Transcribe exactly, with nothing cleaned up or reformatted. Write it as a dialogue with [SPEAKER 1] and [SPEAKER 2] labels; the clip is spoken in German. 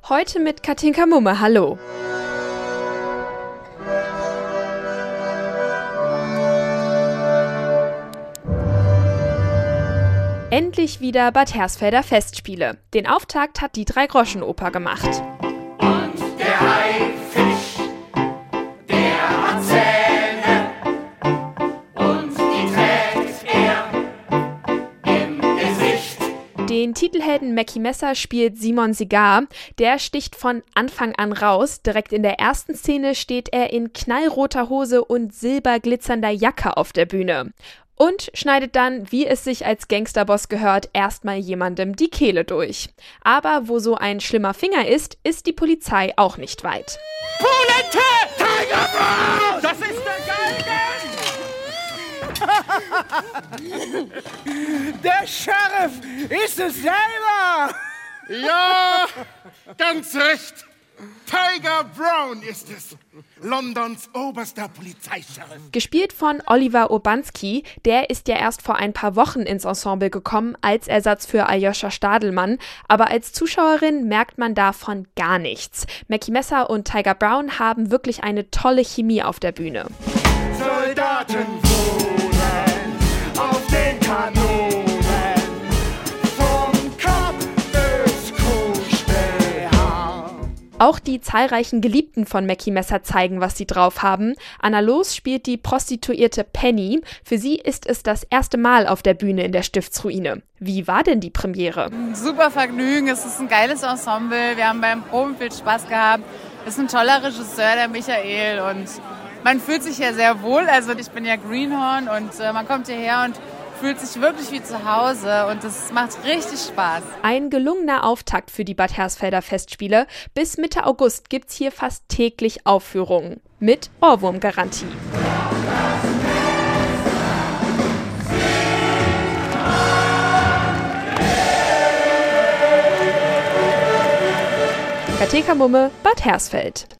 [SPEAKER 1] Heute mit Katinka Mumme. Hallo. Endlich wieder Bad Hersfelder Festspiele. Den Auftakt hat die Drei-Groschen-Oper gemacht.
[SPEAKER 2] Und der Haifisch, der hat Zähne und die trägt er im Gesicht.
[SPEAKER 1] Den Titelhelden Mackie Messer spielt Simon Sigar. Der sticht von Anfang an raus. Direkt in der ersten Szene steht er in knallroter Hose und silberglitzernder Jacke auf der Bühne. Und schneidet dann, wie es sich als Gangsterboss gehört, erstmal jemandem die Kehle durch. Aber wo so ein schlimmer Finger ist, ist die Polizei auch nicht weit.
[SPEAKER 2] Polente! Tiger Brown! Das ist der Galgen!
[SPEAKER 3] Der Sheriff ist es selber!
[SPEAKER 4] Ja, ganz recht. Tiger Brown ist es, Londons oberster Polizeichef.
[SPEAKER 1] Gespielt von Oliver Urbanski, der ist ja erst vor ein paar Wochen ins Ensemble gekommen als Ersatz für Aljoscha Stadelmann, aber als Zuschauerin merkt man davon gar nichts. Mackie Messer und Tiger Brown haben wirklich eine tolle Chemie auf der Bühne.
[SPEAKER 2] Soldaten wohnen auf den Kanonen.
[SPEAKER 1] Auch die zahlreichen Geliebten von Mackie Messer zeigen, was sie drauf haben. Anna Loos spielt die Prostituierte Penny. Für sie ist es das erste Mal auf der Bühne in der Stiftsruine. Wie war denn die Premiere?
[SPEAKER 5] Super Vergnügen, es ist ein geiles Ensemble. Wir haben beim Proben viel Spaß gehabt. Es ist ein toller Regisseur, der Michael, und man fühlt sich ja sehr wohl. Also ich bin ja Greenhorn und äh, man kommt hierher und fühlt sich wirklich wie zu Hause und es macht richtig Spaß.
[SPEAKER 1] Ein gelungener Auftakt für die Bad Hersfelder Festspiele. Bis Mitte August gibt's hier fast täglich Aufführungen. Mit Ohrwurmgarantie. Katinka Mumme, Bad Hersfeld.